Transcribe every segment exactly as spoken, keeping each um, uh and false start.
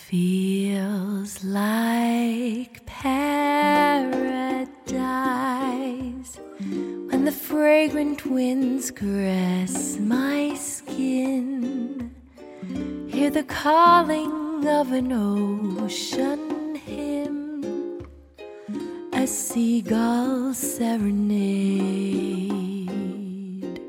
Feels like paradise when the fragrant winds caress my skin. Hear the calling of an ocean hymn, a seagull serenade.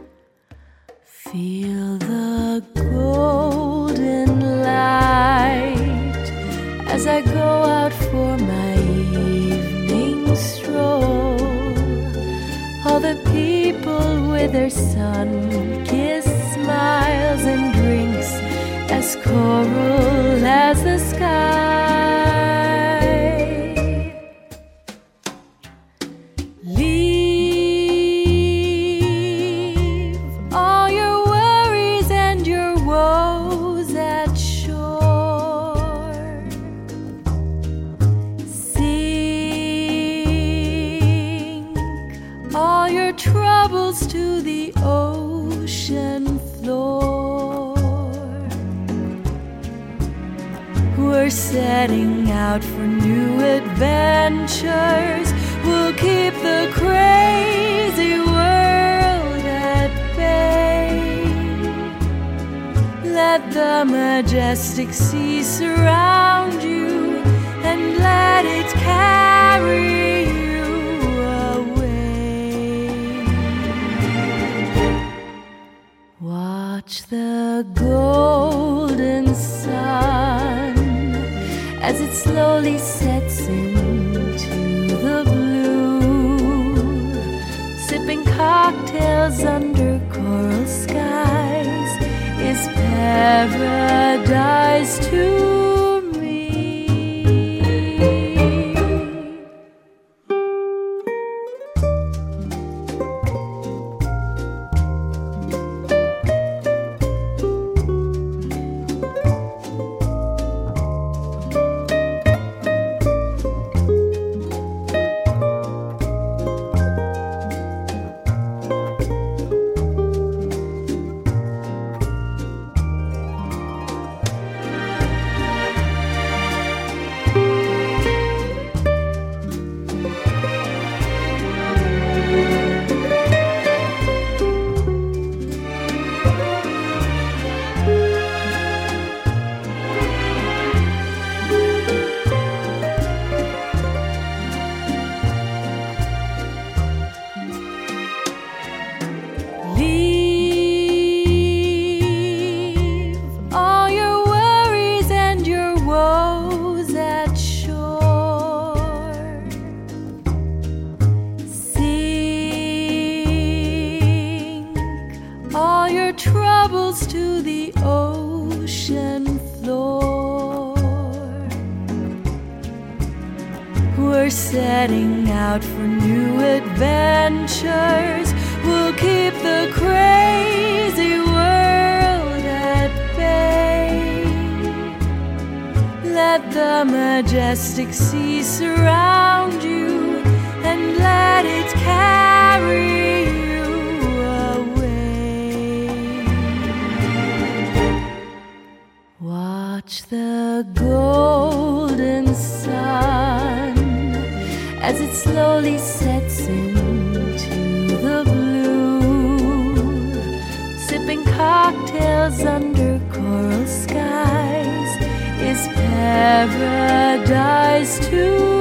Feel the golden light as I go out for my evening stroll. All the people with their sun-kissed smiles and drinks as coral as the sky. Leave all your worries and your woes at shore. Sink all your troubles to the ocean floor. We're setting out for new adventures. We'll keep the crazy world at bay. Let the majestic sea surround you and let it carry you away. Watch the golden sun as it slowly sets into the blue, sipping cocktails under coral skies is paradise to me. Troubles to the ocean floor. We're setting out for new adventures. We'll keep the crazy world at bay. Let the majestic sea surround you and let it carry you. Watch the golden sun as it slowly sets into the blue, sipping cocktails under coral skies is paradise to